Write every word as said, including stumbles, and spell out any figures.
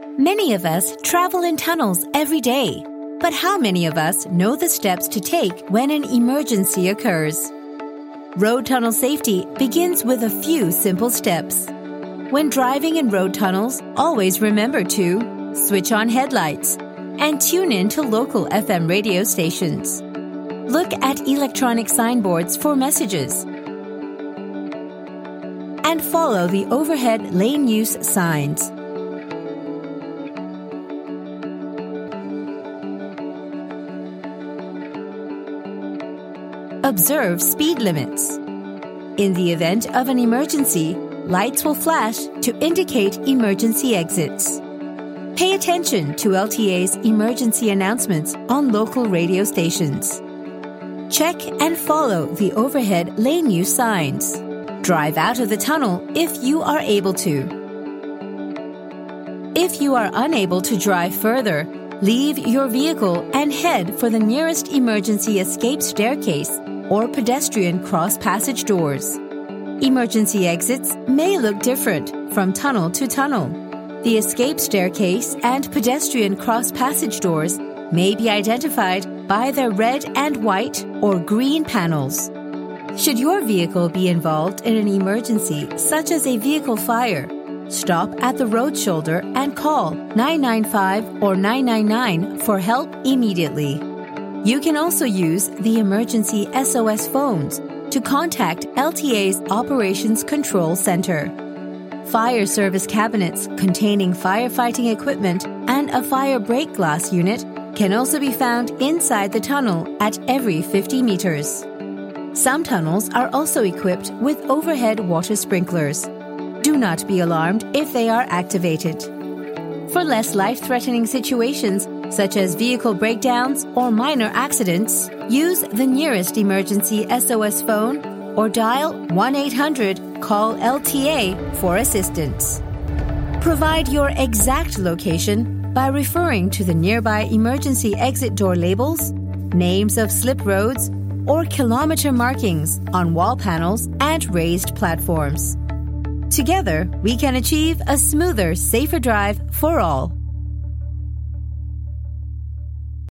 Many of us travel in tunnels every day, but how many of us know the steps to take when an emergency occurs? Road tunnel safety begins with a few simple steps. When driving in road tunnels, always remember to switch on headlights and tune in to local F M radio stations. Look at electronic signboards for messages. And follow the overhead lane use signs. Observe speed limits. In the event of an emergency, lights will flash to indicate emergency exits. Pay attention to L T A's emergency announcements on local radio stations. Check and follow the overhead lane use signs. Drive out of the tunnel if you are able to. If you are unable to drive further, leave your vehicle and head for the nearest emergency escape staircase or pedestrian cross-passage doors. Emergency exits may look different from tunnel to tunnel. The escape staircase and pedestrian cross-passage doors may be identified by their red and white or green panels. Should your vehicle be involved in an emergency, such as a vehicle fire, stop at the road shoulder and call nine nine five or nine nine nine for help immediately. You can also use the emergency S O S phones to contact L T A's Operations Control Center. Fire service cabinets containing firefighting equipment and a fire break glass unit can also be found inside the tunnel at every fifty meters. Some tunnels are also equipped with overhead water sprinklers. Do not be alarmed if they are activated. For less life-threatening situations, such as vehicle breakdowns or minor accidents, use the nearest emergency S O S phone or dial one eight hundred call L T A for assistance. Provide your exact location by referring to the nearby emergency exit door labels, names of slip roads, or kilometer markings on wall panels and raised platforms. Together, we can achieve a smoother, safer drive for all.